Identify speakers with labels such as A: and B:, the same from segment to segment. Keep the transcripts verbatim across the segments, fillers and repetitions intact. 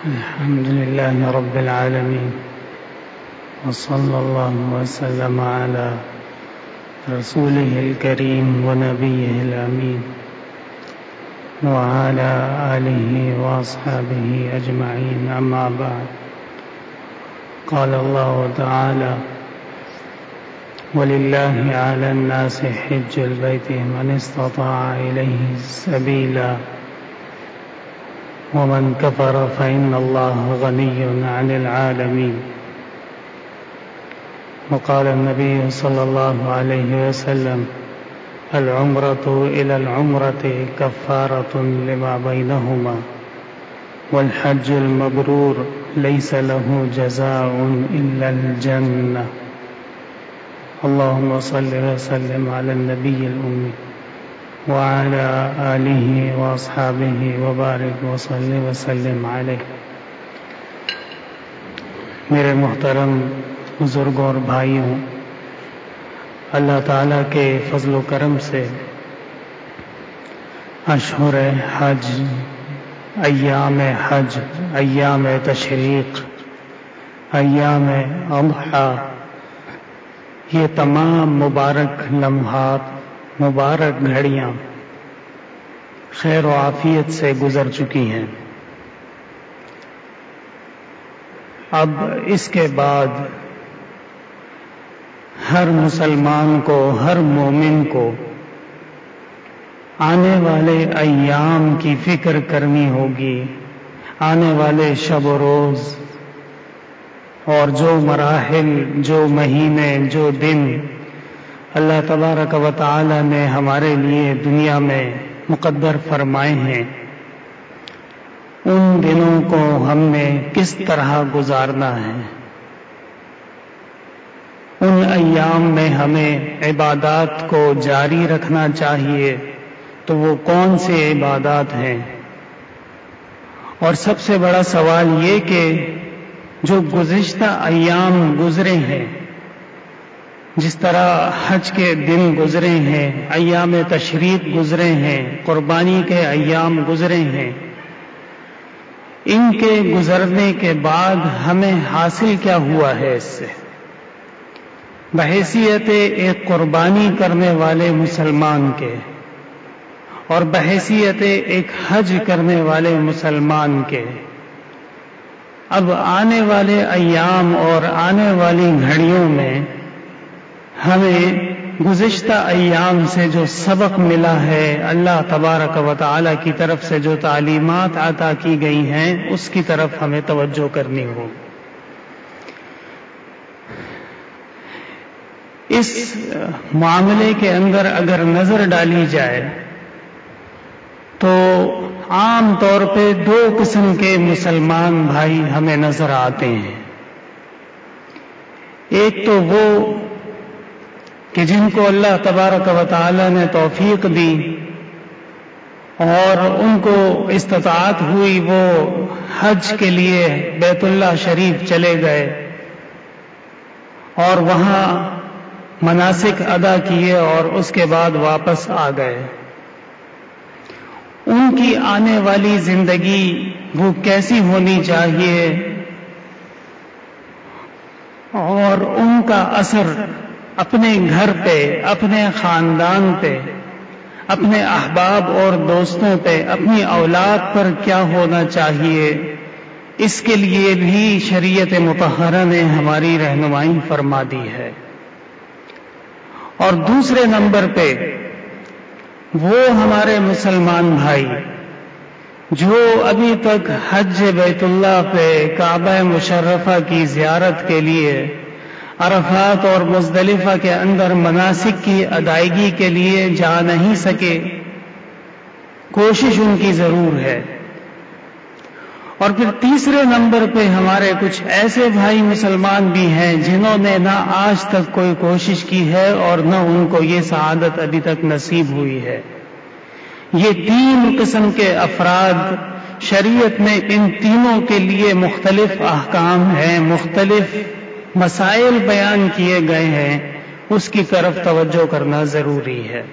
A: الحمد لله رب العالمين، وصلى الله وسلم على رسوله الكريم ونبيه الأمين وعلى آله وأصحابه أجمعين، أما بعد. قال الله تعالى: ولله على الناس حج البيت من استطاع إليه سبيلا ومن كفر فإن الله غني عن العالمين. وقال النبي صلى الله عليه وسلم: العمرة إلى العمرة كفارة لما بينهما والحج المبرور ليس له جزاء إلا الجنة. اللهم صل وسلم على النبي الأمي وعلى آله وأصحابه وبارك وصل وسلم علیہ. میرے محترم بزرگوں اور بھائیوں، اللہ تعالیٰ کے فضل و کرم سے اشہر حج، ایام حج، ایام تشریق، ایام اضحیٰ، یہ تمام مبارک لمحات، مبارک گھڑیاں خیر و عافیت سے گزر چکی ہیں. اب اس کے بعد ہر مسلمان کو، ہر مومن کو آنے والے ایام کی فکر کرنی ہوگی، آنے والے شب و روز اور جو مراحل، جو مہینے، جو دن اللہ تبارک و تعالی نے ہمارے لیے دنیا میں مقدر فرمائے ہیں، ان دنوں کو ہم نے کس طرح گزارنا ہے. ان ایام میں ہمیں عبادات کو جاری رکھنا چاہیے، تو وہ کون سے عبادات ہیں؟ اور سب سے بڑا سوال یہ کہ جو گزشتہ ایام گزرے ہیں، جس طرح حج کے دن گزرے ہیں، ایام تشریق گزرے ہیں، قربانی کے ایام گزرے ہیں، ان کے گزرنے کے بعد ہمیں حاصل کیا ہوا ہے اس سے؟ بحیثیت ایک قربانی کرنے والے مسلمان کے اور بحیثیت ایک حج کرنے والے مسلمان کے، اب آنے والے ایام اور آنے والی گھڑیوں میں ہمیں گزشتہ ایام سے جو سبق ملا ہے، اللہ تبارک و تعالی کی طرف سے جو تعلیمات عطا کی گئی ہیں، اس کی طرف ہمیں توجہ کرنی ہو. اس معاملے کے اندر اگر نظر ڈالی جائے تو عام طور پہ دو قسم کے مسلمان بھائی ہمیں نظر آتے ہیں. ایک تو وہ کہ جن کو اللہ تبارک و تعالی نے توفیق دی اور ان کو استطاعت ہوئی، وہ حج کے لیے بیت اللہ شریف چلے گئے اور وہاں مناسک ادا کیے اور اس کے بعد واپس آ گئے. ان کی آنے والی زندگی وہ کیسی ہونی چاہیے اور ان کا اثر اپنے گھر پہ، اپنے خاندان پہ، اپنے احباب اور دوستوں پہ، اپنی اولاد پر کیا ہونا چاہیے، اس کے لیے بھی شریعت مطہرہ نے ہماری رہنمائی فرما دی ہے. اور دوسرے نمبر پہ وہ ہمارے مسلمان بھائی جو ابھی تک حج بیت اللہ پہ کعبہ مشرفہ کی زیارت کے لیے عرفات اور مزدلفہ کے اندر مناسک کی ادائیگی کے لیے جا نہیں سکے، کوشش ان کی ضرور ہے. اور پھر تیسرے نمبر پہ ہمارے کچھ ایسے بھائی مسلمان بھی ہیں جنہوں نے نہ آج تک کوئی کوشش کی ہے اور نہ ان کو یہ سعادت ابھی تک نصیب ہوئی ہے. یہ تین قسم کے افراد شریعت میں ان تینوں کے لیے مختلف احکام ہیں، مختلف مسائل بیان کیے گئے ہیں، اس کی طرف توجہ کرنا ضروری ہے.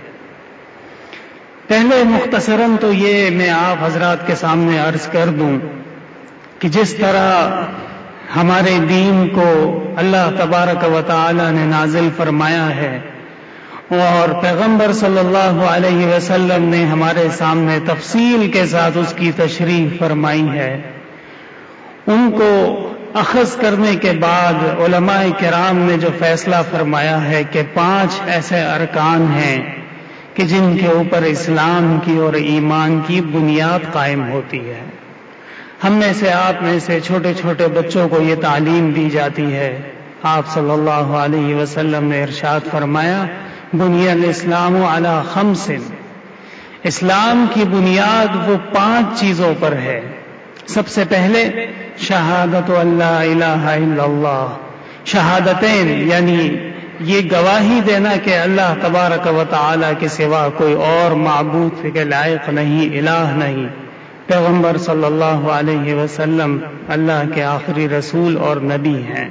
A: پہلے مختصراً تو یہ میں آپ حضرات کے سامنے عرض کر دوں کہ جس طرح ہمارے دین کو اللہ تبارک و تعالی نے نازل فرمایا ہے اور پیغمبر صلی اللہ علیہ وسلم نے ہمارے سامنے تفصیل کے ساتھ اس کی تشریح فرمائی ہے، ان کو اخذ کرنے کے بعد علماء کرام نے جو فیصلہ فرمایا ہے کہ پانچ ایسے ارکان ہیں کہ جن کے اوپر اسلام کی اور ایمان کی بنیاد قائم ہوتی ہے۔ ہم میں سے آپ میں سے چھوٹے چھوٹے بچوں کو یہ تعلیم دی جاتی ہے۔ آپ صلی اللہ علیہ وسلم نے ارشاد فرمایا، بنی الاسلام علی خمس، اسلام کی بنیاد وہ پانچ چیزوں پر ہے۔ سب سے پہلے شہادت اللہ الہ الا اللہ، شہادتین یعنی یہ گواہی دینا کہ اللہ تبارک و تعالی کے سوا کوئی اور معبود کے لائق نہیں، الہ نہیں، پیغمبر صلی اللہ علیہ وسلم اللہ کے آخری رسول اور نبی ہیں۔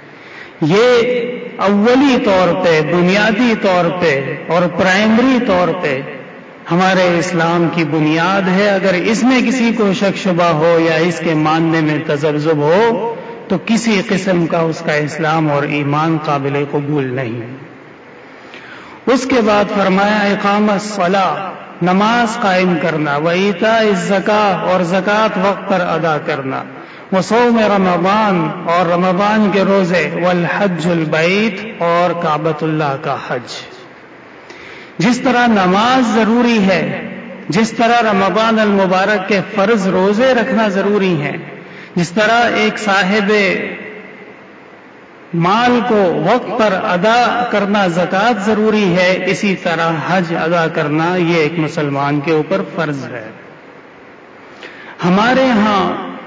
A: یہ اولی طور پہ، بنیادی طور پہ اور پرائمری طور پہ ہمارے اسلام کی بنیاد ہے۔ اگر اس میں کسی کو شک شبہ ہو یا اس کے ماننے میں تذبذب ہو تو کسی قسم کا اس کا اسلام اور ایمان قابل قبول نہیں۔ اس کے بعد فرمایا اقامت الصلاۃ، نماز قائم کرنا، وایتاء الزکاۃ اور زکوٰۃ وقت پر ادا کرنا، وصوم رمضان اور رمضان کے روزے، والحج البیت اور کعبۃ اللہ کا حج۔ جس طرح نماز ضروری ہے، جس طرح رمضان المبارک کے فرض روزے رکھنا ضروری ہیں، جس طرح ایک صاحب مال کو وقت پر ادا کرنا زکوٰۃ ضروری ہے، اسی طرح حج ادا کرنا یہ ایک مسلمان کے اوپر فرض ہے۔ ہمارے ہاں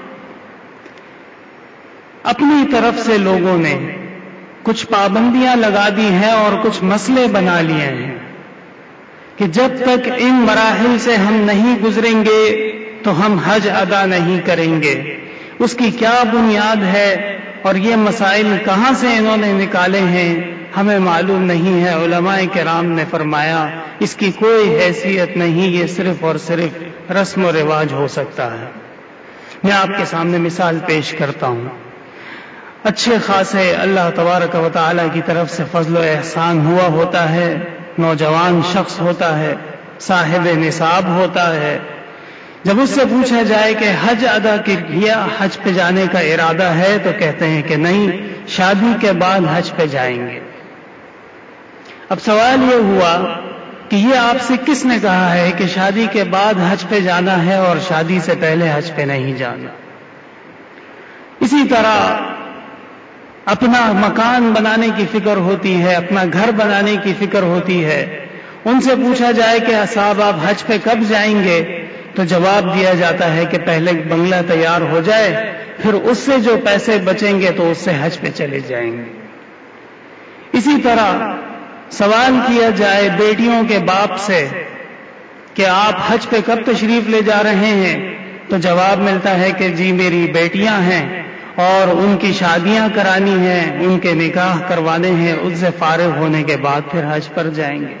A: اپنی طرف سے لوگوں نے کچھ پابندیاں لگا دی ہیں اور کچھ مسئلے بنا لیے ہیں کہ جب تک ان مراحل سے ہم نہیں گزریں گے تو ہم حج ادا نہیں کریں گے۔ اس کی کیا بنیاد ہے اور یہ مسائل کہاں سے انہوں نے نکالے ہیں ہمیں معلوم نہیں ہے۔ علماء کرام نے فرمایا اس کی کوئی حیثیت نہیں، یہ صرف اور صرف رسم و رواج ہو سکتا ہے۔ میں آپ کے سامنے مثال پیش کرتا ہوں۔ اچھے خاصے اللہ تبارک و تعالی کی طرف سے فضل و احسان ہوا ہوتا ہے، نوجوان شخص ہوتا ہے، صاحب نصاب ہوتا ہے، جب اس سے پوچھا جائے کہ حج ادا کیا، حج پہ جانے کا ارادہ ہے، تو کہتے ہیں کہ نہیں، شادی کے بعد حج پہ جائیں گے۔ اب سوال یہ ہوا کہ یہ آپ سے کس نے کہا ہے کہ شادی کے بعد حج پہ جانا ہے اور شادی سے پہلے حج پہ نہیں جانا؟ اسی طرح اپنا مکان بنانے کی فکر ہوتی ہے، اپنا گھر بنانے کی فکر ہوتی ہے، ان سے پوچھا جائے کہ صاحب آپ حج پہ کب جائیں گے، تو جواب دیا جاتا ہے کہ پہلے بنگلہ تیار ہو جائے، پھر اس سے جو پیسے بچیں گے تو اس سے حج پہ چلے جائیں گے۔ اسی طرح سوال کیا جائے بیٹیوں کے باپ سے کہ آپ حج پہ کب تشریف لے جا رہے ہیں، تو جواب ملتا ہے کہ جی میری بیٹیاں ہیں اور ان کی شادیاں کرانی ہیں، ان کے نکاح کروانے ہیں، اس سے فارغ ہونے کے بعد پھر حج پر جائیں گے۔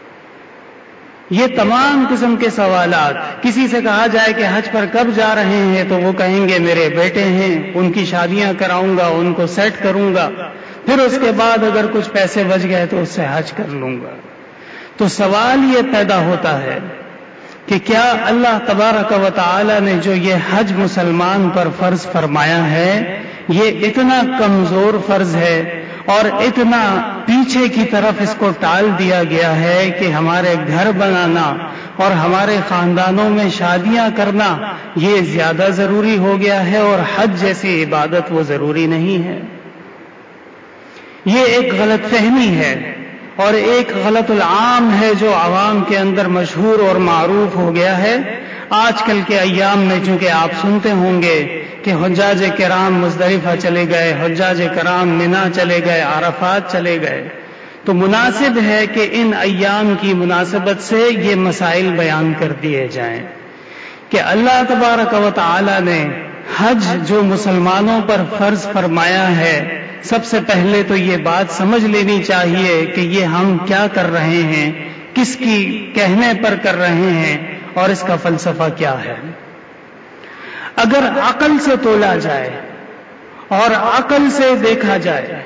A: یہ تمام قسم کے سوالات، کسی سے کہا جائے کہ حج پر کب جا رہے ہیں تو وہ کہیں گے میرے بیٹے ہیں، ان کی شادیاں کراؤں گا، ان کو سیٹ کروں گا، پھر اس کے بعد اگر کچھ پیسے بچ گئے تو اس سے حج کر لوں گا۔ تو سوال یہ پیدا ہوتا ہے کہ کیا اللہ تبارک و تعالی نے جو یہ حج مسلمان پر فرض فرمایا ہے یہ اتنا کمزور فرض ہے اور اتنا پیچھے کی طرف اس کو ٹال دیا گیا ہے کہ ہمارے گھر بنانا اور ہمارے خاندانوں میں شادیاں کرنا یہ زیادہ ضروری ہو گیا ہے اور حج جیسی عبادت وہ ضروری نہیں ہے؟ یہ ایک غلط فہمی ہے اور ایک غلط العام ہے جو عوام کے اندر مشہور اور معروف ہو گیا ہے۔ آج کل کے ایام میں چونکہ آپ سنتے ہوں گے کہ حجاج کرام مزدلفہ چلے گئے، حجاج کرام منا چلے گئے، عرفات چلے گئے، تو مناسب ہے کہ ان ایام کی مناسبت سے یہ مسائل بیان کر دیے جائیں کہ اللہ تبارک و تعالی نے حج جو مسلمانوں پر فرض فرمایا ہے، سب سے پہلے تو یہ بات سمجھ لینی چاہیے کہ یہ ہم کیا کر رہے ہیں، کس کی کہنے پر کر رہے ہیں اور اس کا فلسفہ کیا ہے۔ اگر عقل سے تولا جائے اور عقل سے دیکھا جائے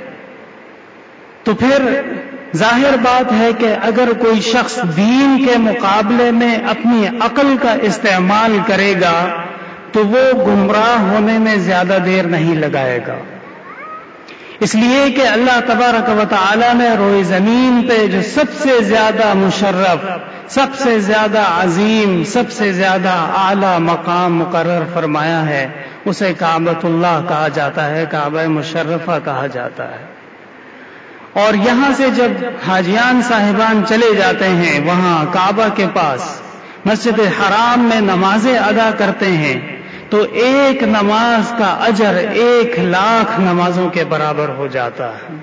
A: تو پھر ظاہر بات ہے کہ اگر کوئی شخص دین کے مقابلے میں اپنی عقل کا استعمال کرے گا تو وہ گمراہ ہونے میں زیادہ دیر نہیں لگائے گا، اس لیے کہ اللہ تبارک و تعالی نے روئے زمین پہ جو سب سے زیادہ مشرف، سب سے زیادہ عظیم، سب سے زیادہ اعلی مقام مقرر فرمایا ہے اسے کعبۃ اللہ کہا جاتا ہے، کعبہ مشرفہ کہا جاتا ہے۔ اور یہاں سے جب حاجیان صاحبان چلے جاتے ہیں وہاں کعبہ کے پاس مسجد حرام میں نمازیں ادا کرتے ہیں تو ایک نماز کا اجر ایک لاکھ نمازوں کے برابر ہو جاتا ہے۔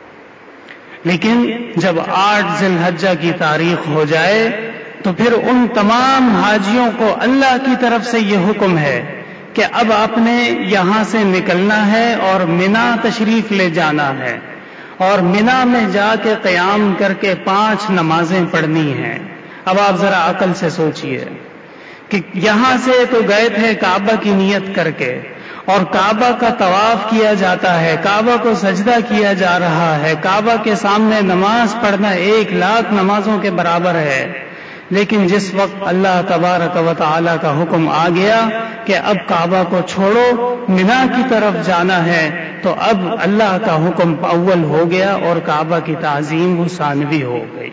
A: لیکن جب آٹھ ذی الحجہ کی تاریخ ہو جائے تو پھر ان تمام حاجیوں کو اللہ کی طرف سے یہ حکم ہے کہ اب اپنے یہاں سے نکلنا ہے اور منا تشریف لے جانا ہے، اور منا میں جا کے قیام کر کے پانچ نمازیں پڑھنی ہیں۔ اب آپ ذرا عقل سے سوچئے کہ یہاں سے تو گئے تھے کعبہ کی نیت کر کے، اور کعبہ کا طواف کیا جاتا ہے، کعبہ کو سجدہ کیا جا رہا ہے، کعبہ کے سامنے نماز پڑھنا ایک لاکھ نمازوں کے برابر ہے، لیکن جس وقت اللہ تبارک و تعالی کا حکم آ گیا کہ اب کعبہ کو چھوڑو منا کی طرف جانا ہے تو اب اللہ کا حکم اول ہو گیا اور کعبہ کی تعظیم وہ ثانوی ہو گئی۔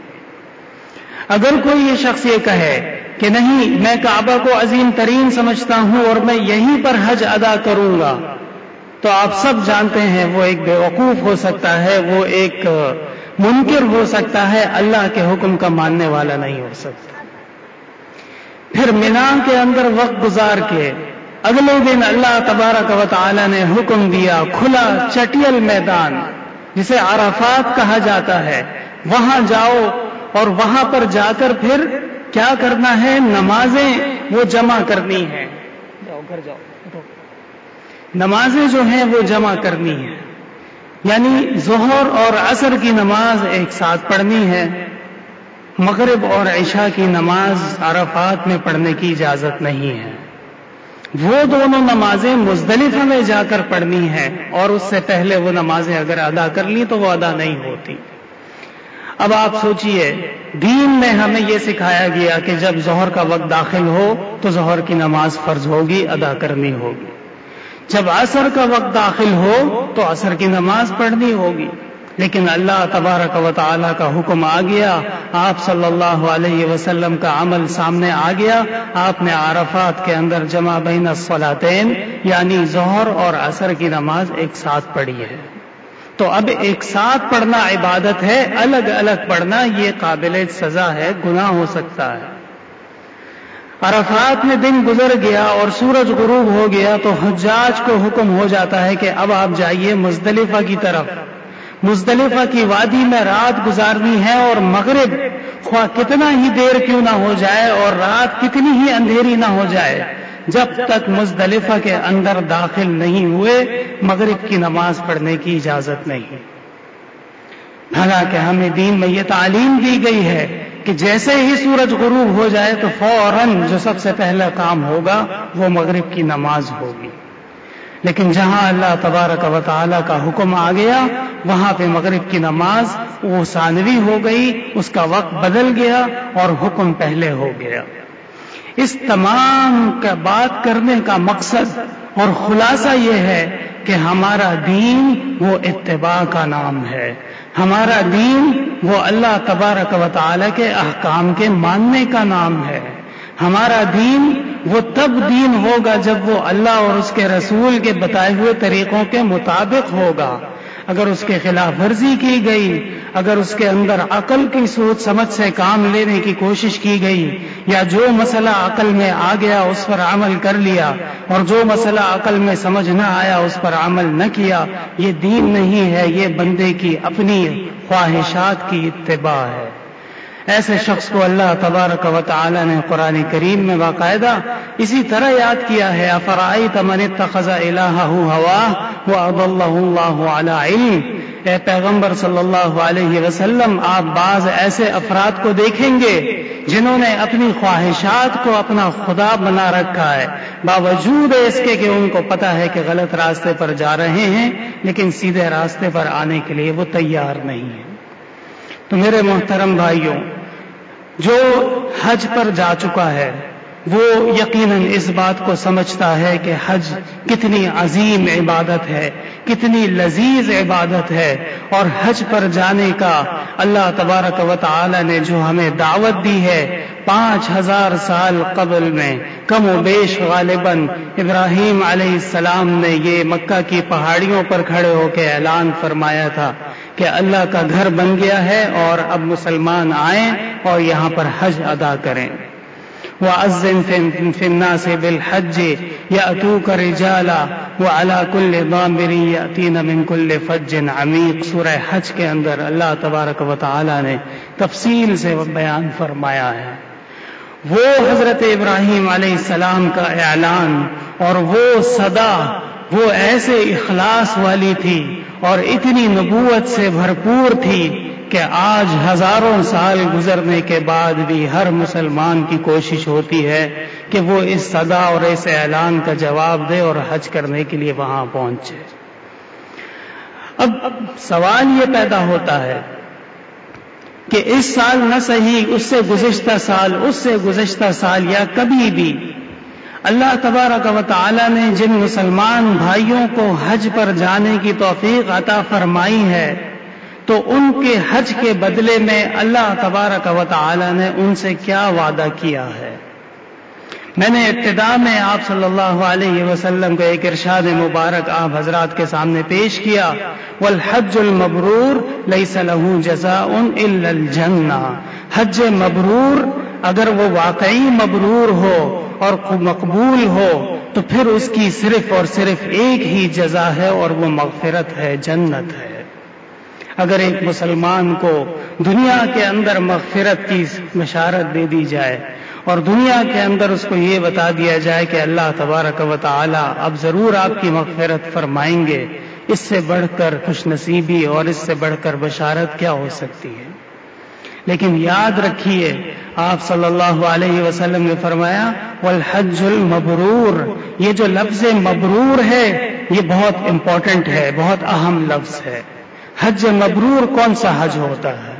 A: اگر کوئی یہ شخص یہ کہے کہ نہیں میں کعبہ کو عظیم ترین سمجھتا ہوں اور میں یہیں پر حج ادا کروں گا، تو آپ سب جانتے ہیں وہ ایک بیوقوف ہو سکتا ہے، وہ ایک منکر ہو سکتا ہے، اللہ کے حکم کا ماننے والا نہیں ہو سکتا۔ پھر منا کے اندر وقت گزار کے اگلے دن اللہ تبارک و تعالی نے حکم دیا کھلا چٹیل میدان جسے عرفات کہا جاتا ہے، وہاں جاؤ اور وہاں پر جا کر پھر کیا کرنا ہے، نمازیں وہ جمع کرنی ہیں، جاؤ گھر جاؤ، نمازیں جو ہیں وہ جمع کرنی ہیں، یعنی ظہر اور عصر کی نماز ایک ساتھ پڑھنی ہے، مغرب اور عشاء کی نماز عرفات میں پڑھنے کی اجازت نہیں ہے، وہ دونوں نمازیں مزدلفہ میں جا کر پڑھنی ہیں، اور اس سے پہلے وہ نمازیں اگر ادا کر لی تو وہ ادا نہیں ہوتی۔ اب آپ سوچئے دین میں ہمیں یہ سکھایا گیا کہ جب ظہر کا وقت داخل ہو تو ظہر کی نماز فرض ہوگی، ادا کرنی ہوگی، جب عصر کا وقت داخل ہو تو عصر کی نماز پڑھنی ہوگی، لیکن اللہ تبارک و تعالی کا حکم آ گیا، آپ صلی اللہ علیہ وسلم کا عمل سامنے آ گیا، آپ نے عرفات کے اندر جمع بین الصلاتین یعنی ظہر اور عصر کی نماز ایک ساتھ پڑھی ہے۔ تو اب ایک ساتھ پڑھنا عبادت ہے، الگ الگ پڑھنا یہ قابل سزا ہے، گناہ ہو سکتا ہے۔ عرفات میں دن گزر گیا اور سورج غروب ہو گیا تو حجاج کو حکم ہو جاتا ہے کہ اب آپ جائیے مزدلفہ کی طرف، مزدلفہ کی وادی میں رات گزارنی ہے، اور مغرب خواہ کتنا ہی دیر کیوں نہ ہو جائے اور رات کتنی ہی اندھیری نہ ہو جائے، جب تک مزدلفہ کے اندر داخل نہیں ہوئے مغرب کی نماز پڑھنے کی اجازت نہیں۔ حالانکہ ہمیں دین میں یہ تعلیم دی گئی ہے کہ جیسے ہی سورج غروب ہو جائے تو فوراً جو سب سے پہلا کام ہوگا وہ مغرب کی نماز ہوگی، لیکن جہاں اللہ تبارک و تعالی کا حکم آ گیا وہاں پہ مغرب کی نماز وہ ثانوی ہو گئی، اس کا وقت بدل گیا اور حکم پہلے ہو گیا۔ اس تمام کا بات کرنے کا مقصد اور خلاصہ یہ ہے کہ ہمارا دین وہ اتباع کا نام ہے، ہمارا دین وہ اللہ تبارک و تعالی کے احکام کے ماننے کا نام ہے، ہمارا دین وہ تب دین ہوگا جب وہ اللہ اور اس کے رسول کے بتائے ہوئے طریقوں کے مطابق ہوگا۔ اگر اس کے خلاف ورزی کی گئی، اگر اس کے اندر عقل کی سوچ سمجھ سے کام لینے کی کوشش کی گئی، یا جو مسئلہ عقل میں آ گیا اس پر عمل کر لیا اور جو مسئلہ عقل میں سمجھ نہ آیا اس پر عمل نہ کیا، یہ دین نہیں ہے، یہ بندے کی اپنی خواہشات کی اتباع ہے۔ ایسے شخص کو اللہ تبارک و تعالی نے قرآن کریم میں باقاعدہ اسی طرح یاد کیا ہے، افرأیت من اتخذ الہہ ہواہ واضلہ اللہ علی علم، اے پیغمبر صلی اللہ علیہ وسلم، آپ بعض ایسے افراد کو دیکھیں گے جنہوں نے اپنی خواہشات کو اپنا خدا بنا رکھا ہے، باوجود اس کے کہ ان کو پتا ہے کہ غلط راستے پر جا رہے ہیں، لیکن سیدھے راستے پر آنے کے لیے وہ تیار نہیں ہیں۔ تو میرے محترم بھائیوں، جو حج پر جا چکا ہے وہ یقیناً اس بات کو سمجھتا ہے کہ حج کتنی عظیم عبادت ہے، کتنی لذیذ عبادت ہے، اور حج پر جانے کا اللہ تبارک و تعالی نے جو ہمیں دعوت دی ہے، پانچ ہزار سال قبل میں کم و بیش غالباً ابراہیم علیہ السلام نے یہ مکہ کی پہاڑیوں پر کھڑے ہو کے اعلان فرمایا تھا کہ اللہ کا گھر بن گیا ہے اور اب مسلمان آئیں اور یہاں پر حج ادا کریں۔ وَأَذِّن فِي النَّاسِ بِالْحَجِّ يَأْتُوكَ رِجَالًا وَعَلَى كُلِّ ضَامِرٍ يَأْتِينَ مِنْ كُلِّ فَجٍّ عَمِيقٍ۔ سورہ حج کے اندر اللہ تبارک و تعالی نے تفصیل سے بیان فرمایا ہے۔ وہ حضرت ابراہیم علیہ السلام کا اعلان اور وہ صدا وہ ایسے اخلاص والی تھی اور اتنی نبوت سے بھرپور تھی کہ آج ہزاروں سال گزرنے کے بعد بھی ہر مسلمان کی کوشش ہوتی ہے کہ وہ اس صدا اور اس اعلان کا جواب دے اور حج کرنے کے لیے وہاں پہنچے۔ اب سوال یہ پیدا ہوتا ہے کہ اس سال نہ صحیح، اس سے گزشتہ سال، اس سے گزشتہ سال یا کبھی بھی اللہ تبارک و تعالی نے جن مسلمان بھائیوں کو حج پر جانے کی توفیق عطا فرمائی ہے تو ان کے حج کے بدلے میں اللہ تبارک و تعالی نے ان سے کیا وعدہ کیا ہے؟ میں نے ابتدا میں آپ صلی اللہ علیہ وسلم کو ایک ارشاد مبارک آپ حضرات کے سامنے پیش کیا، والحج المبرور لیس له جزاء الا الجنہ۔ حج مبرور اگر وہ واقعی مبرور ہو اور مقبول ہو تو پھر اس کی صرف اور صرف ایک ہی جزا ہے اور وہ مغفرت ہے، جنت ہے۔ اگر ایک مسلمان کو دنیا کے اندر مغفرت کی بشارت دے دی جائے اور دنیا کے اندر اس کو یہ بتا دیا جائے کہ اللہ تبارک و تعالی اب ضرور آپ کی مغفرت فرمائیں گے، اس سے بڑھ کر خوش نصیبی اور اس سے بڑھ کر بشارت کیا ہو سکتی ہے؟ لیکن یاد رکھیے آپ صلی اللہ علیہ وسلم نے فرمایا والحج المبرور، یہ جو لفظ مبرور ہے یہ بہت امپورٹنٹ ہے، بہت اہم لفظ ہے۔ حج مبرور کون سا حج ہوتا ہے؟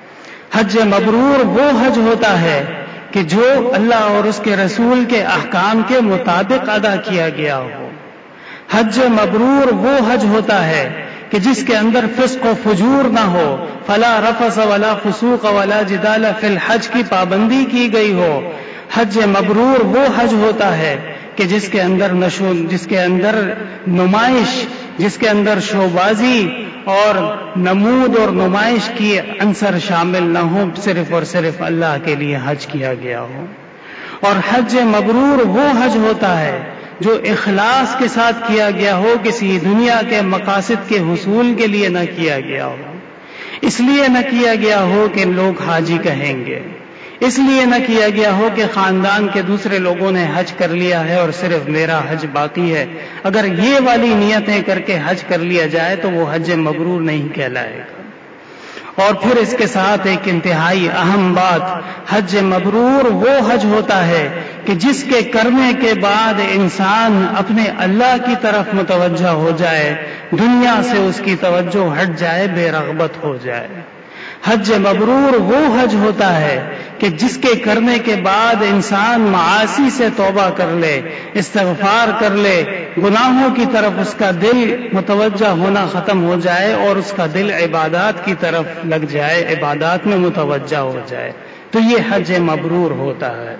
A: حج مبرور وہ حج ہوتا ہے کہ جو اللہ اور اس کے رسول کے احکام کے مطابق ادا کیا گیا ہو۔ حج مبرور وہ حج ہوتا ہے کہ جس کے اندر فسق و فجور نہ ہو، فلا رفث ولا فسوق ولا جدال فی الحج کی پابندی کی گئی ہو۔ حج مبرور وہ حج ہوتا ہے کہ جس کے اندر نشو جس کے اندر نمائش، جس کے اندر شوبازی اور نمود اور نمائش کی عنصر شامل نہ ہو، صرف اور صرف اللہ کے لیے حج کیا گیا ہو۔ اور حج مبرور وہ حج ہوتا ہے جو اخلاص کے ساتھ کیا گیا ہو، کسی دنیا کے مقاصد کے حصول کے لیے نہ کیا گیا ہو، اس لیے نہ کیا گیا ہو کہ لوگ حاجی کہیں گے، اس لیے نہ کیا گیا ہو کہ خاندان کے دوسرے لوگوں نے حج کر لیا ہے اور صرف میرا حج باقی ہے۔ اگر یہ والی نیتیں کر کے حج کر لیا جائے تو وہ حج مبرور نہیں کہلائے گا۔ اور پھر اس کے ساتھ ایک انتہائی اہم بات، حج مبرور وہ حج ہوتا ہے کہ جس کے کرنے کے بعد انسان اپنے اللہ کی طرف متوجہ ہو جائے، دنیا سے اس کی توجہ ہٹ جائے، بے رغبت ہو جائے۔ حج مبرور وہ حج ہوتا ہے کہ جس کے کرنے کے بعد انسان معاصی سے توبہ کر لے، استغفار کر لے، گناہوں کی طرف اس کا دل متوجہ ہونا ختم ہو جائے اور اس کا دل عبادات کی طرف لگ جائے، عبادات میں متوجہ ہو جائے، تو یہ حج مبرور ہوتا ہے۔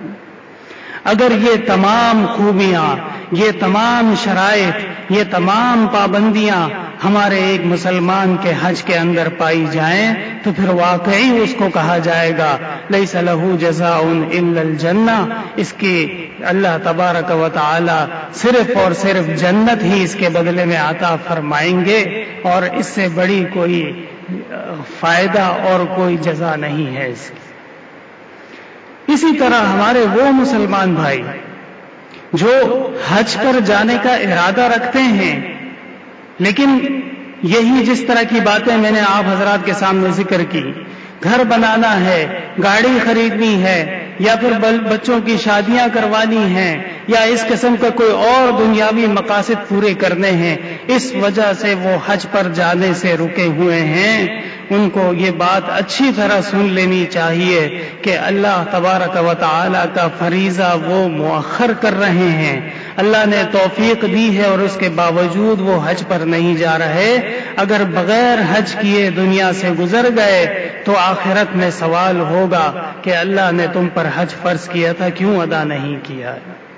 A: اگر یہ تمام خوبیاں، یہ تمام شرائط، یہ تمام پابندیاں ہمارے ایک مسلمان کے حج کے اندر پائی جائیں تو پھر واقعی اس کو کہا جائے گا لیس لہ جزاء الا الجنہ، اس کی اللہ تبارک و تعالی صرف اور صرف جنت ہی اس کے بدلے میں عطا فرمائیں گے، اور اس سے بڑی کوئی فائدہ اور کوئی جزا نہیں ہے اس کی۔ اسی طرح ہمارے وہ مسلمان بھائی جو حج پر جانے کا ارادہ رکھتے ہیں لیکن یہی جس طرح کی باتیں میں نے آپ حضرات کے سامنے ذکر کی، گھر بنانا ہے، گاڑی خریدنی ہے، یا پھر بچوں کی شادیاں کروانی ہیں، یا اس قسم کا کوئی اور دنیاوی مقاصد پورے کرنے ہیں، اس وجہ سے وہ حج پر جانے سے رکے ہوئے ہیں، ان کو یہ بات اچھی طرح سن لینی چاہیے کہ اللہ تبارک و تعالی کا فریضہ وہ مؤخر کر رہے ہیں۔ اللہ نے توفیق دی ہے اور اس کے باوجود وہ حج پر نہیں جا رہے۔ اگر بغیر حج کیے دنیا سے گزر گئے تو آخرت میں سوال ہوگا کہ اللہ نے تم پر حج فرض کیا تھا، کیوں ادا نہیں کیا؟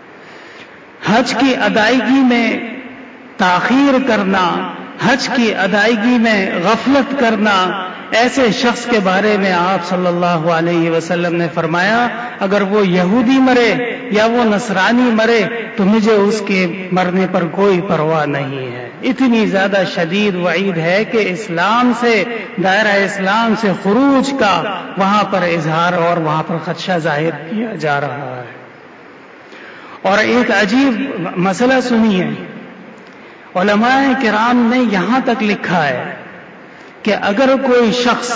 A: حج کی ادائیگی میں تاخیر کرنا، حج کی ادائیگی میں غفلت کرنا، ایسے شخص کے بارے میں آپ صلی اللہ علیہ وسلم نے فرمایا اگر وہ یہودی مرے یا وہ نصرانی مرے تو مجھے اس کے مرنے پر کوئی پرواہ نہیں ہے۔ اتنی زیادہ شدید وعید ہے کہ اسلام سے، دائرہ اسلام سے خروج کا وہاں پر اظہار اور وہاں پر خدشہ ظاہر کیا جا رہا ہے۔ اور ایک عجیب مسئلہ سنیے، علماء کرام نے یہاں تک لکھا ہے کہ اگر کوئی شخص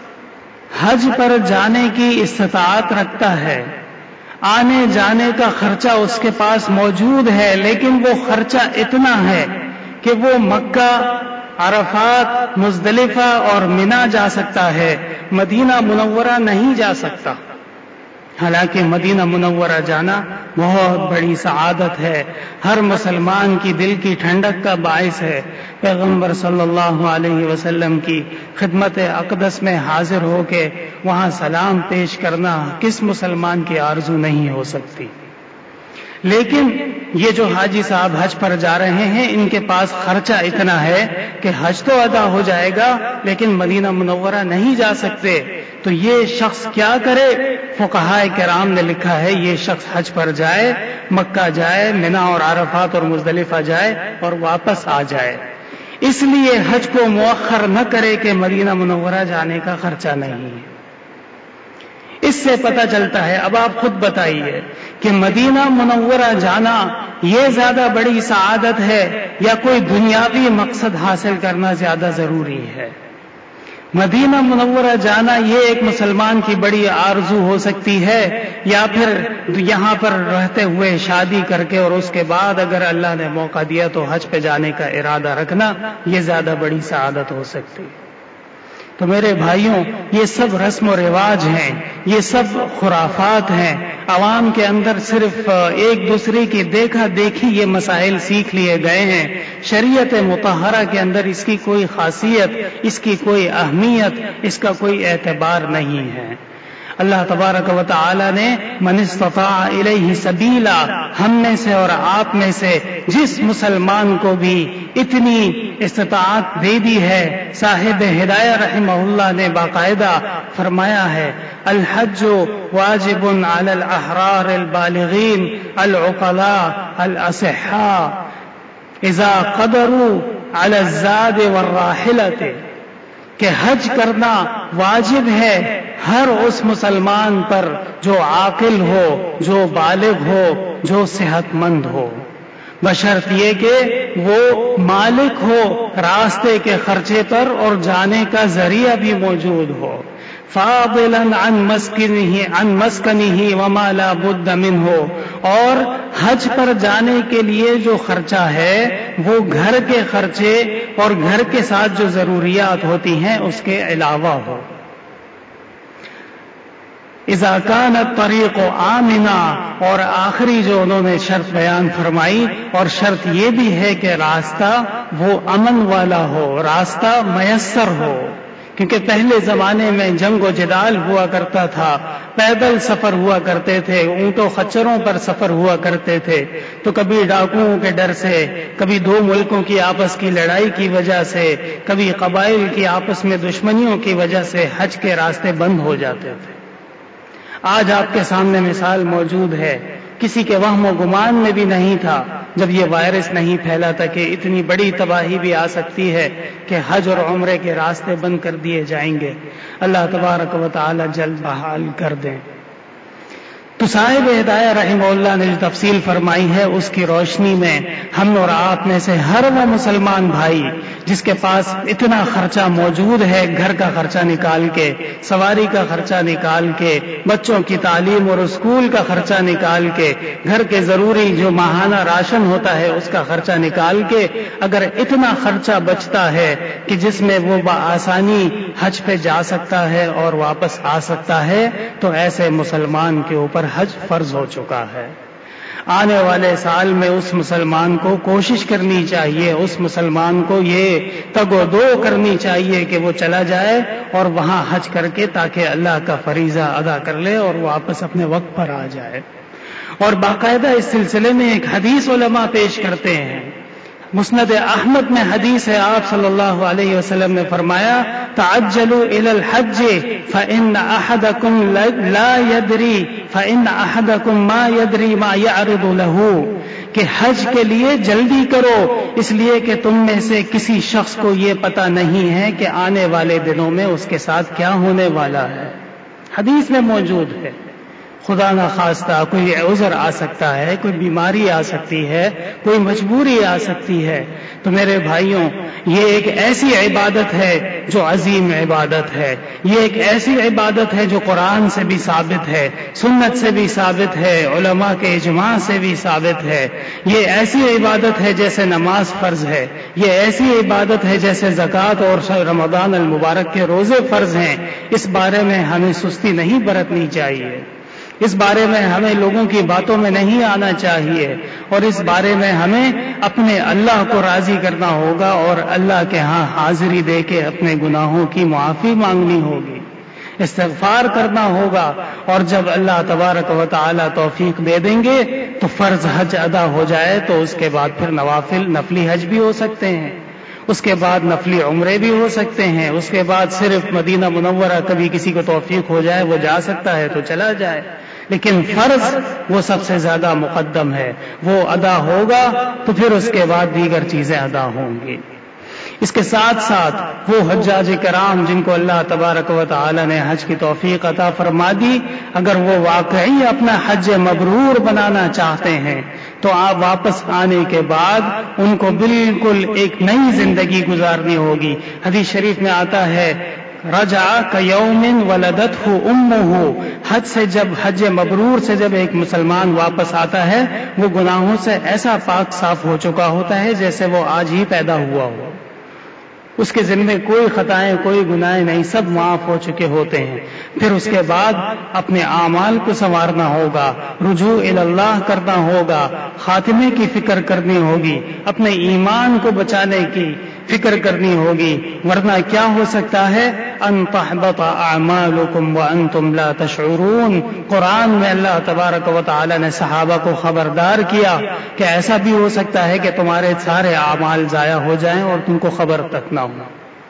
A: حج پر جانے کی استطاعت رکھتا ہے، آنے جانے کا خرچہ اس کے پاس موجود ہے، لیکن وہ خرچہ اتنا ہے کہ وہ مکہ، عرفات، مزدلفہ اور منا جا سکتا ہے، مدینہ منورہ نہیں جا سکتا۔ حالانکہ مدینہ منورہ جانا بہت بڑی سعادت ہے، ہر مسلمان کی دل کی ٹھنڈک کا باعث ہے۔ پیغمبر صلی اللہ علیہ وسلم کی خدمت اقدس میں حاضر ہو کے وہاں سلام پیش کرنا کس مسلمان کی آرزو نہیں ہو سکتی؟ لیکن یہ جو حاجی صاحب حج پر جا رہے ہیں ان کے پاس خرچہ اتنا ہے کہ حج تو ادا ہو جائے گا لیکن مدینہ منورہ نہیں جا سکتے، تو یہ شخص کیا کرے؟ فقہائے کرام نے لکھا ہے یہ شخص حج پر جائے، مکہ جائے، منا اور عرفات اور مزدلفہ جائے اور واپس آ جائے۔ اس لیے حج کو مؤخر نہ کرے کہ مدینہ منورہ جانے کا خرچہ نہیں ہے۔ اس سے پتہ چلتا ہے، اب آپ خود بتائیے کہ مدینہ منورہ جانا یہ زیادہ بڑی سعادت ہے یا کوئی دنیاوی مقصد حاصل کرنا زیادہ ضروری ہے؟ مدینہ منورہ جانا یہ ایک مسلمان کی بڑی آرزو ہو سکتی ہے، یا پھر یہاں پر رہتے ہوئے شادی کر کے اور اس کے بعد اگر اللہ نے موقع دیا تو حج پہ جانے کا ارادہ رکھنا یہ زیادہ بڑی سعادت ہو سکتی۔ تو میرے بھائیوں، یہ سب رسم و رواج ہیں، یہ سب خرافات ہیں، عوام کے اندر صرف ایک دوسرے کی دیکھا دیکھی یہ مسائل سیکھ لیے گئے ہیں۔ شریعت مطہرہ کے اندر اس کی کوئی خاصیت، اس کی کوئی اہمیت، اس کا کوئی اعتبار نہیں ہے۔ اللہ تبارک و تعالی نے من استطاع الیہ سبیلا، ہم میں سے اور آپ میں سے جس مسلمان کو بھی اتنی استطاعت دے دی ہے، صاحب ہدایہ رحمہ اللہ نے باقاعدہ فرمایا ہے الحج واجب علی الاحرار البالغین العقلاء الاصحاء اذا قدروا علی الزاد والراحلۃ، کہ حج کرنا واجب ہے ہر اس مسلمان پر جو عاقل ہو، جو بالغ ہو، جو صحت مند ہو، بشرط یہ کہ وہ مالک ہو راستے کے خرچے پر اور جانے کا ذریعہ بھی موجود ہو، فاضلا عن مسکنہ عن مسکنہ وما لا بد منہ، اور حج پر جانے کے لیے جو خرچہ ہے وہ گھر کے خرچے اور گھر کے ساتھ جو ضروریات ہوتی ہیں اس کے علاوہ ہو۔ اذا كان الطريق آمنا، اور آخری جو انہوں نے شرط بیان فرمائی، اور شرط یہ بھی ہے کہ راستہ وہ امن والا ہو، راستہ میسر ہو، کیونکہ پہلے زمانے میں جنگ و جدال ہوا کرتا تھا، پیدل سفر ہوا کرتے تھے، اونٹوں خچروں پر سفر ہوا کرتے تھے، تو کبھی ڈاکوؤں کے ڈر سے، کبھی دو ملکوں کی آپس کی لڑائی کی وجہ سے، کبھی قبائل کی آپس میں دشمنیوں کی وجہ سے حج کے راستے بند ہو جاتے تھے۔ آج آپ کے سامنے مثال موجود ہے، کسی کے وہم و گمان میں بھی نہیں تھا جب یہ وائرس نہیں پھیلا تھا کہ اتنی بڑی تباہی بھی آ سکتی ہے کہ حج اور عمرے کے راستے بند کر دیے جائیں گے۔ اللہ تبارک و تعالی جلد بحال کر دیں۔ تو صاحب ہدایہ رحمہ اللہ نے جو تفصیل فرمائی ہے اس کی روشنی میں ہم اور آپ میں سے ہر وہ مسلمان بھائی جس کے پاس اتنا خرچہ موجود ہے، گھر کا خرچہ نکال کے، سواری کا خرچہ نکال کے، بچوں کی تعلیم اور اسکول کا خرچہ نکال کے، گھر کے ضروری جو ماہانہ راشن ہوتا ہے اس کا خرچہ نکال کے اگر اتنا خرچہ بچتا ہے کہ جس میں وہ بآسانی حج پہ جا سکتا ہے اور واپس آ سکتا ہے، تو ایسے مسلمان کے اوپر حج فرض ہو چکا ہے۔ آنے والے سال میں اس مسلمان کو کوشش کرنی چاہیے، اس مسلمان کو یہ تگ و دو کرنی چاہیے کہ وہ چلا جائے اور وہاں حج کر کے تاکہ اللہ کا فریضہ ادا کر لے اور واپس اپنے وقت پر آ جائے۔ اور باقاعدہ اس سلسلے میں ایک حدیث علماء پیش کرتے ہیں، مسند احمد میں حدیث ہے، آپ صلی اللہ علیہ وسلم نے فرمایا تعجلوا الى الحج فان احدكم لا يدري فان احدكم ما يدري ما يعرض له، کہ حج کے لیے جلدی کرو اس لیے کہ تم میں سے کسی شخص کو یہ پتہ نہیں ہے کہ آنے والے دنوں میں اس کے ساتھ کیا ہونے والا ہے۔ حدیث میں موجود ہے، خدا نہ خواستہ کوئی عذر آ سکتا ہے، کوئی بیماری آ سکتی ہے، کوئی مجبوری آ سکتی ہے، تو میرے بھائیوں یہ ایک ایسی عبادت ہے جو عظیم عبادت ہے، یہ ایک ایسی عبادت ہے جو قرآن سے بھی ثابت ہے، سنت سے بھی ثابت ہے، علماء کے اجماع سے بھی ثابت ہے۔ یہ ایسی عبادت ہے جیسے نماز فرض ہے، یہ ایسی عبادت ہے جیسے زکوٰۃ اور رمضان المبارک کے روزے فرض ہیں۔ اس بارے میں ہمیں سستی نہیں برتنی چاہیے، اس بارے میں ہمیں لوگوں کی باتوں میں نہیں آنا چاہیے، اور اس بارے میں ہمیں اپنے اللہ کو راضی کرنا ہوگا اور اللہ کے ہاں حاضری دے کے اپنے گناہوں کی معافی مانگنی ہوگی، استغفار کرنا ہوگا، اور جب اللہ تبارک و تعالی توفیق دے دیں گے تو فرض حج ادا ہو جائے تو اس کے بعد پھر نوافل نفلی حج بھی ہو سکتے ہیں، اس کے بعد نفلی عمرے بھی ہو سکتے ہیں، اس کے بعد صرف مدینہ منورہ کبھی کسی کو توفیق ہو جائے وہ جا سکتا ہے تو چلا جائے، لیکن فرض وہ سب سے زیادہ مقدم ہے، وہ ادا ہوگا تو پھر اس کے بعد دیگر چیزیں ادا ہوں گی۔ اس کے ساتھ ساتھ وہ حجاج کرام جن کو اللہ تبارک و تعالی نے حج کی توفیق عطا فرما دی، اگر وہ واقعی اپنا حج مبرور بنانا چاہتے ہیں تو آپ واپس آنے کے بعد ان کو بالکل ایک نئی زندگی گزارنی ہوگی۔ حدیث شریف میں آتا ہے رجع کیوم ولدتہ امہ، حج سے جب حج مبرور سے جب ایک مسلمان واپس آتا ہے وہ گناہوں سے ایسا پاک صاف ہو چکا ہوتا ہے جیسے وہ آج ہی پیدا ہوا ہو، اس کے ذمے کوئی خطائیں کوئی گناہ نہیں، سب معاف ہو چکے ہوتے ہیں۔ پھر اس کے بعد اپنے اعمال کو سنوارنا ہوگا، رجوع اللہ کرنا ہوگا، خاتمے کی فکر کرنی ہوگی، اپنے ایمان کو بچانے کی فکر کرنی ہوگی، ورنہ کیا ہو سکتا ہے ان تحبط اعمالکم وانتم لا تشعرون۔ قرآن میں اللہ تبارک و تعالی نے صحابہ کو خبردار کیا کہ ایسا بھی ہو سکتا ہے کہ تمہارے سارے اعمال ضائع ہو جائیں اور تم کو خبر تک نہ ہو۔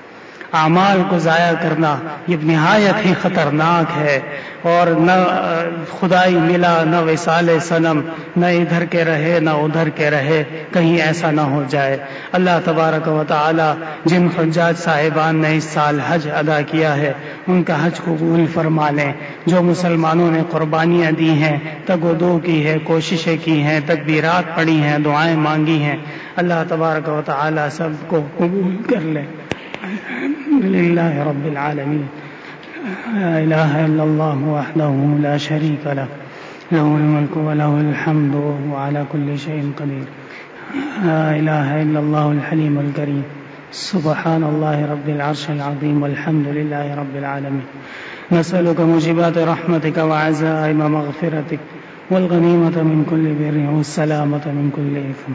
A: اعمال کو ضائع کرنا یہ نہایت ہی خطرناک ہے، اور نہ خدائی ملا نہ وصال صنم، نہ ادھر کے رہے نہ ادھر کے رہے، کہیں ایسا نہ ہو جائے۔ اللہ تبارک و تعالی جن حجاج صاحبان نے اس سال حج ادا کیا ہے ان کا حج قبول فرما لیں، جو مسلمانوں نے قربانیاں دی ہیں، تگ و دو کی ہے، کوششیں کی ہیں، تکبیرات پڑھی ہیں، دعائیں مانگی ہیں، اللہ تبارک و تعالی سب کو قبول کر لے۔ الحمد للہ رب العالمین، لا الہ الا اللہ وحدہ لا شریک لہ، لہ الملک ولہ الحمد وهو على كل شيء قدیر، لا الہ الا اللہ الحلیم الکریم، سبحان اللہ رب العرش العظیم، والحمد للہ رب العالمین۔ نسألک موجبات رحمتک وعزائم مغفرتک والغنیمۃ من كل بر والسلامۃ من كل اثم،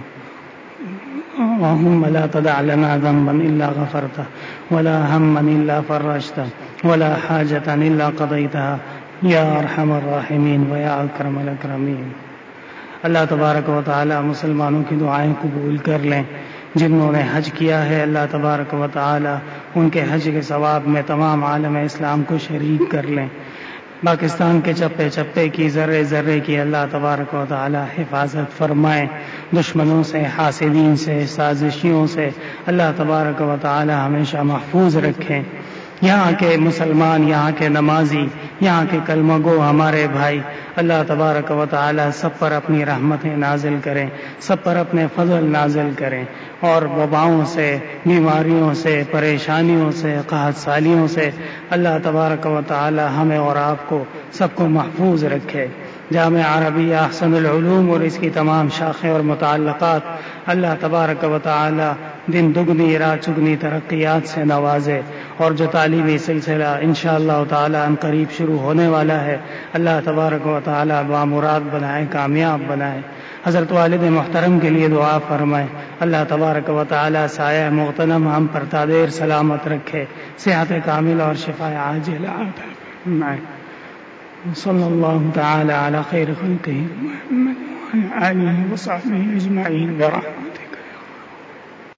A: اللهم لا تدع لنا ذنبا إلا غفرته ولا هما إلا فرجته ولا حاجة إلا قضيتها يا أرحم الراحمين ويا أكرم الأكرمين۔ اللہ تبارک و تعالی مسلمانوں کی دعائیں قبول کر لیں، جنہوں نے حج کیا ہے اللہ تبارک و تعالی ان کے حج کے ثواب میں تمام عالم اسلام کو شریک کر لیں۔ پاکستان کے چپے چپے کی ذرے ذرے کی اللہ تبارک و تعالی حفاظت فرمائے، دشمنوں سے، حاسدین سے، سازشیوں سے اللہ تبارک و تعالی ہمیشہ محفوظ رکھیں۔ یہاں کے مسلمان، یہاں کے نمازی، یہاں کے کلمہ گو ہمارے بھائی، اللہ تبارک و تعالی سب پر اپنی رحمتیں نازل کریں، سب پر اپنے فضل نازل کریں، اور وباؤں سے، بیماریوں سے، پریشانیوں سے، قحط سالیوں سے اللہ تبارک و تعالی ہمیں اور آپ کو سب کو محفوظ رکھے۔ جامعہ عربیہ احسن العلوم اور اس کی تمام شاخیں اور متعلقات اللہ تبارک و تعالی دن دگنی رات چگنی ترقیات سے نوازے، اور جو تعلیمی سلسلہ انشاءاللہ تعالی ان قریب شروع ہونے والا ہے اللہ تبارک و تعالی بامراد بنائے، کامیاب بنائے۔ حضرت والد محترم کے لیے دعا فرمائیں، اللہ تبارک و تعالی سایہ مغتنم ہم پر تادیر سلامت رکھے، صحت کامل اور شفاء عاجلہ عطا فرمائے۔ صلی اللہ تعالی علی خیر خلقہ محمد وعلی آلہ وصحبہ اجمعین برحمتہ۔